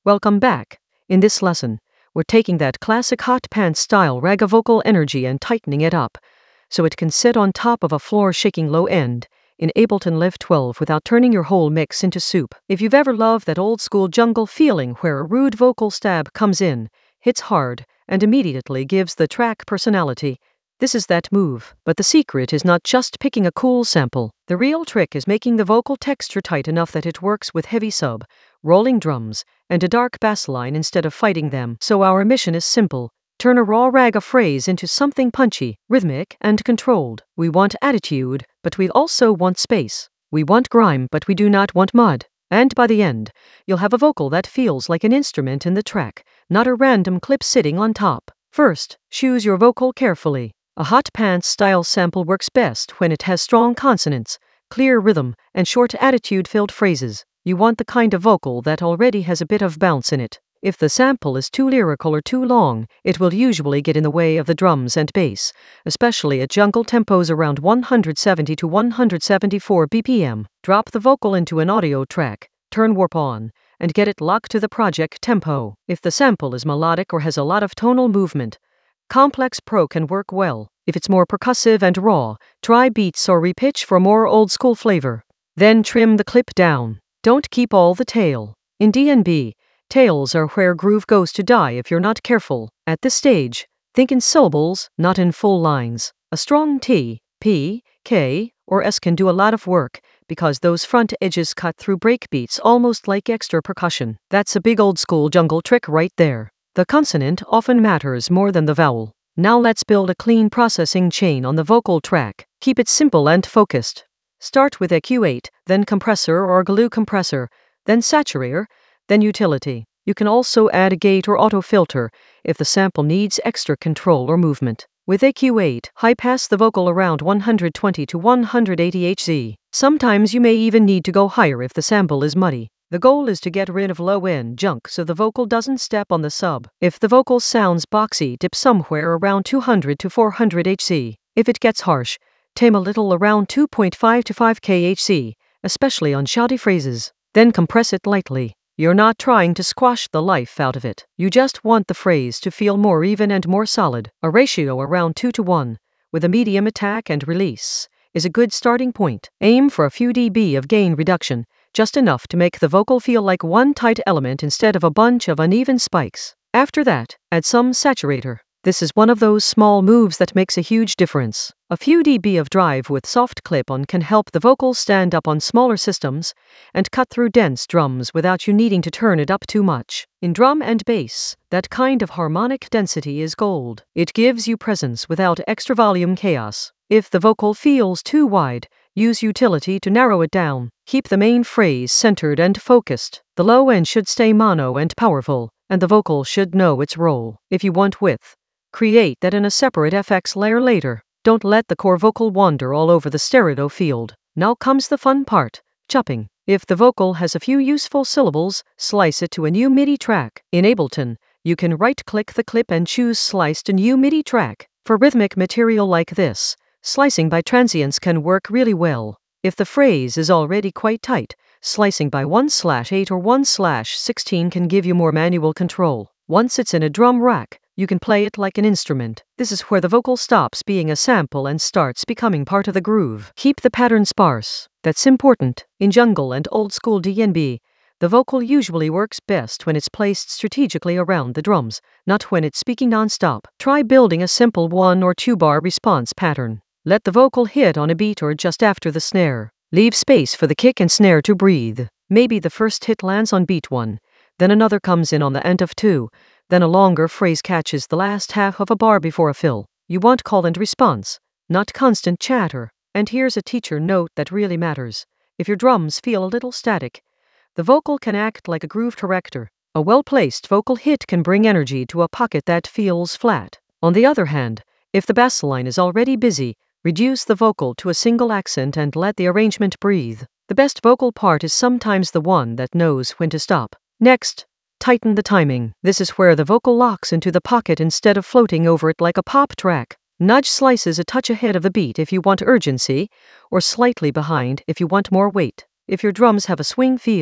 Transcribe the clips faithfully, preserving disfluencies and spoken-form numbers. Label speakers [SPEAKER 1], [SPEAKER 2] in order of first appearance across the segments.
[SPEAKER 1] Welcome back. In this lesson, we're taking that classic hot pants style raga vocal energy and tightening it up so it can sit on top of a floor shaking low end in Ableton Live twelve without turning your whole mix into soup. If you've ever loved that old school jungle feeling where a rude vocal stab comes in, hits hard, and immediately gives the track personality, this is that move. But the secret is not just picking a cool sample. The real trick is making the vocal texture tight enough that it works with heavy sub, rolling drums, and a dark bass line instead of fighting them. So our mission is simple. Turn a raw raga phrase into something punchy, rhythmic, and controlled. We want attitude, but we also want space. We want grime, but we do not want mud. And by the end, you'll have a vocal that feels like an instrument in the track, not a random clip sitting on top. First, choose your vocal carefully. A hot pants style sample works best when it has strong consonants, clear rhythm, and short attitude-filled phrases. You want the kind of vocal that already has a bit of bounce in it. If the sample is too lyrical or too long, it will usually get in the way of the drums and bass, especially at jungle tempos around one seventy to one seventy-four B P M. Drop the vocal into an audio track, turn warp on, and get it locked to the project tempo. If the sample is melodic or has a lot of tonal movement, Complex Pro can work well. If it's more percussive and raw, try beats or repitch for more old-school flavor. Then trim the clip down. Don't keep all the tail. In D and B, tails are where groove goes to die if you're not careful. At this stage, think in syllables, not in full lines. A strong T, P, K, or S can do a lot of work because those front edges cut through breakbeats almost like extra percussion. That's a big old-school jungle trick right there. The consonant often matters more than the vowel. Now let's build a clean processing chain on the vocal track. Keep it simple and focused. Start with E Q eight, then compressor or glue compressor, then saturator, then utility. You can also add a gate or auto filter if the sample needs extra control or movement. With E Q eight, high-pass the vocal around one twenty to one eighty hertz. Sometimes you may even need to go higher if the sample is muddy. The goal is to get rid of low-end junk so the vocal doesn't step on the sub. If the vocal sounds boxy, dip somewhere around two hundred to four hundred hertz. If it gets harsh, tame a little around two point five to five kilohertz, especially on shouty phrases. Then compress it lightly. You're not trying to squash the life out of it. You just want the phrase to feel more even and more solid. A ratio around two to one, with a medium attack and release, is a good starting point. Aim for a few dB of gain reduction, just enough to make the vocal feel like one tight element instead of a bunch of uneven spikes. After that, add some saturator. This is one of those small moves that makes a huge difference. A few dB of drive with soft clip-on can help the vocals stand up on smaller systems and cut through dense drums without you needing to turn it up too much. In drum and bass, that kind of harmonic density is gold. It gives you presence without extra volume chaos. If the vocal feels too wide, use utility to narrow it down. Keep the main phrase centered and focused. The low end should stay mono and powerful, and the vocal should know its role. If you want width, create that in a separate F X layer later. Don't let the core vocal wander all over the stereo field. Now comes the fun part, chopping. If the vocal has a few useful syllables, slice it to a new MIDI track. In Ableton, you can right-click the clip and choose Slice to New MIDI Track. For rhythmic material like this, slicing by transients can work really well. If the phrase is already quite tight, slicing by one slash eight or one slash sixteen can give you more manual control. Once it's in a drum rack, you can play it like an instrument. This is where the vocal stops being a sample and starts becoming part of the groove. Keep the pattern sparse. That's important. In jungle and old school D and B, the vocal usually works best when it's placed strategically around the drums, not when it's speaking non-stop. Try building a simple one or two bar response pattern. Let the vocal hit on a beat or just after the snare. Leave space for the kick and snare to breathe. Maybe the first hit lands on beat one, then another comes in on the end of two, then a longer phrase catches the last half of a bar before a fill. You want call and response, not constant chatter. And here's a teacher note that really matters. If your drums feel a little static, the vocal can act like a groove corrector. A well-placed vocal hit can bring energy to a pocket that feels flat. On the other hand, if the bass line is already busy, reduce the vocal to a single accent and let the arrangement breathe. The best vocal part is sometimes the one that knows when to stop. Next, tighten the timing. This is where the vocal locks into the pocket instead of floating over it like a pop track. Nudge slices a touch ahead of the beat if you want urgency, or slightly behind if you want more weight. If your drums have a swing feel,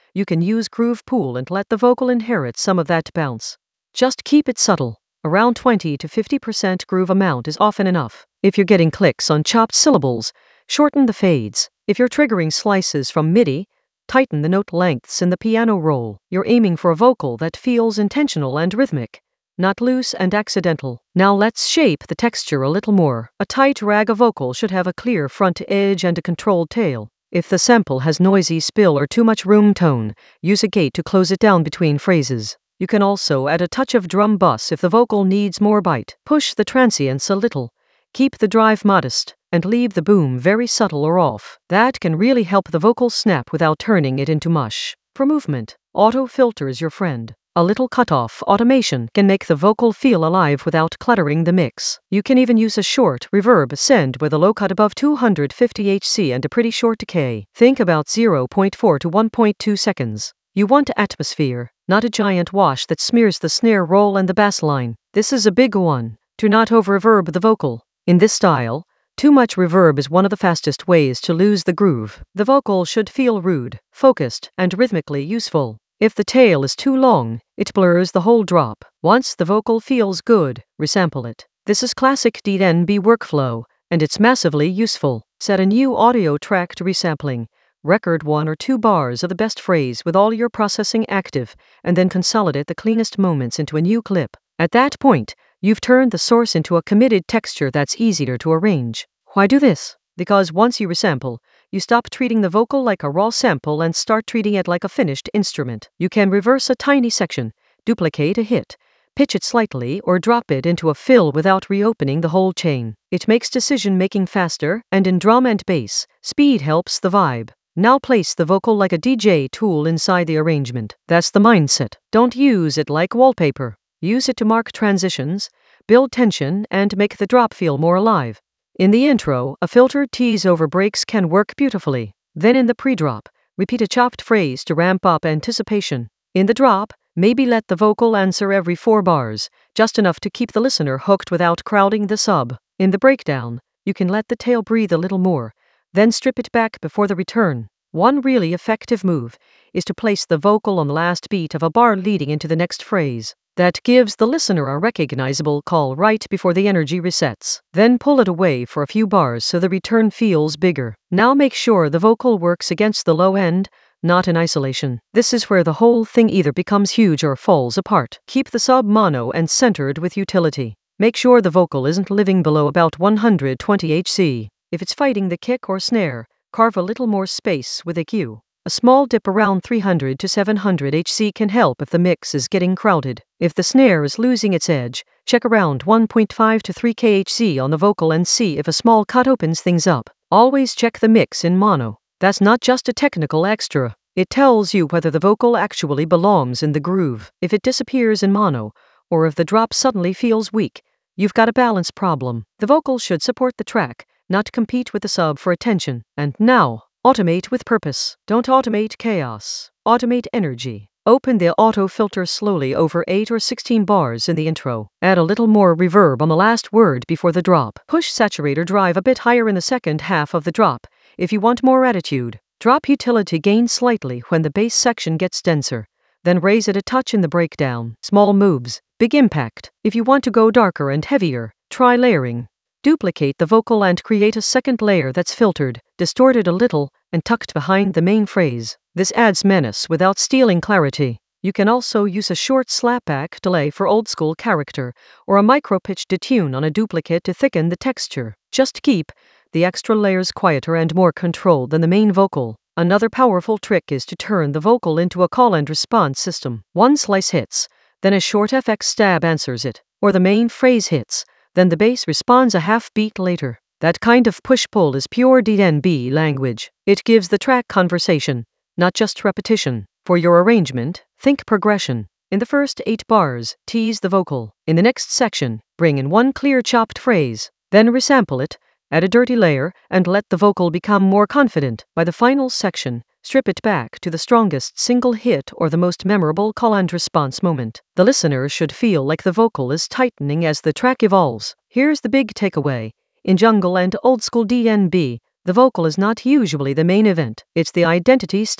[SPEAKER 1] you can use groove pool and let the vocal inherit some of that bounce. Just keep it subtle. Around twenty to fifty percent groove amount is often enough. If you're getting clicks on chopped syllables, shorten the fades. If you're triggering slices from MIDI, tighten the note lengths in the piano roll. You're aiming for a vocal that feels intentional and rhythmic, not loose and accidental. Now let's shape the texture a little more. A tight rag vocal should have a clear front edge and a controlled tail. If the sample has noisy spill or too much room tone, use a gate to close it down between phrases. You can also add a touch of drum bus if the vocal needs more bite. Push the transients a little. Keep the drive modest, and leave the boom very subtle or off. That can really help the vocal snap without turning it into mush. For movement, auto filter is your friend. A little cutoff automation can make the vocal feel alive without cluttering the mix. You can even use a short reverb send with a low cut above two hundred fifty hertz and a pretty short decay. Think about zero point four to one point two seconds. You want atmosphere, not a giant wash that smears the snare roll and the bass line. This is a big one. Do not over-reverb the vocal. In this style, too much reverb is one of the fastest ways to lose the groove. The vocal should feel rude, focused, and rhythmically useful. If the tail is too long, it blurs the whole drop. Once the vocal feels good, resample it. This is classic D N B workflow, and it's massively useful. Set a new audio track to resampling. Record one or two bars of the best phrase with all your processing active, and then consolidate the cleanest moments into a new clip. At that point, you've turned the source into a committed texture that's easier to arrange. Why do this? Because once you resample, you stop treating the vocal like a raw sample and start treating it like a finished instrument. You can reverse a tiny section, duplicate a hit, pitch it slightly, or drop it into a fill without reopening the whole chain. It makes decision-making faster, and in drum and bass, speed helps the vibe. Now place the vocal like a D J tool inside the arrangement. That's the mindset. Don't use it like wallpaper. Use it to mark transitions, build tension, and make the drop feel more alive. In the intro, a filtered tease over breaks can work beautifully. Then in the pre-drop, repeat a chopped phrase to ramp up anticipation. In the drop, maybe let the vocal answer every four bars, just enough to keep the listener hooked without crowding the sub. In the breakdown, you can let the tail breathe a little more, then strip it back before the return. One really effective move is to place the vocal on the last beat of a bar leading into the next phrase. That gives the listener a recognizable call right before the energy resets. Then pull it away for a few bars so the return feels bigger. Now make sure the vocal works against the low end, not in isolation. This is where the whole thing either becomes huge or falls apart. Keep the sub mono and centered with utility. Make sure the vocal isn't living below about one hundred twenty hertz. If it's fighting the kick or snare, carve a little more space with E Q. A small dip around three hundred to seven hundred hertz can help if the mix is getting crowded. If the snare is losing its edge, check around one point five to three kilohertz on the vocal and see if a small cut opens things up. Always check the mix in mono. That's not just a technical extra. It tells you whether the vocal actually belongs in the groove. If it disappears in mono, or if the drop suddenly feels weak, you've got a balance problem. The vocal should support the track, not compete with the sub for attention. And now, automate with purpose. Don't automate chaos. Automate energy. Open the auto filter slowly over eight or sixteen bars in the intro. Add a little more reverb on the last word before the drop. Push saturator drive a bit higher in the second half of the drop if you want more attitude. Drop utility gain slightly when the bass section gets denser. Then raise it a touch in the breakdown. Small moves, big impact. If you want to go darker and heavier, try layering. Duplicate the vocal and create a second layer that's filtered, distorted a little, and tucked behind the main phrase. This adds menace without stealing clarity. You can also use a short slapback delay for old-school character, or a micro-pitch detune on a duplicate to thicken the texture. Just keep the extra layers quieter and more controlled than the main vocal. Another powerful trick is to turn the vocal into a call and response system. One slice hits, then a short F X stab answers it, or the main phrase hits, then the bass responds a half beat later. That kind of push-pull is pure D N B language. It gives the track conversation, not just repetition. For your arrangement, think progression. In the first eight bars, tease the vocal. In the next section, bring in one clear chopped phrase. Then resample it, add a dirty layer, and let the vocal become more confident. By the final section, strip it back to the strongest single hit or the most memorable call and response moment. The listener should feel like the vocal is tightening as the track evolves. Here's the big takeaway. In jungle and old school D N B, the vocal is not usually the main event. It's the identity stamp.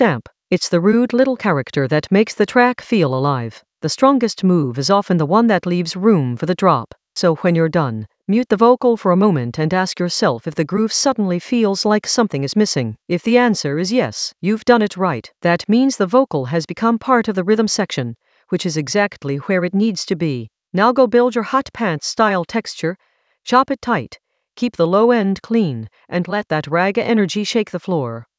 [SPEAKER 1] It's the rude little character that makes the track feel alive. The strongest move is often the one that leaves room for the drop. So when you're done, mute the vocal for a moment and ask yourself if the groove suddenly feels like something is missing. If the answer is yes, you've done it right. That means the vocal has become part of the rhythm section, which is exactly where it needs to be. Now go build your hot pants style texture, chop it tight, keep the low end clean, and let that raga energy shake the floor.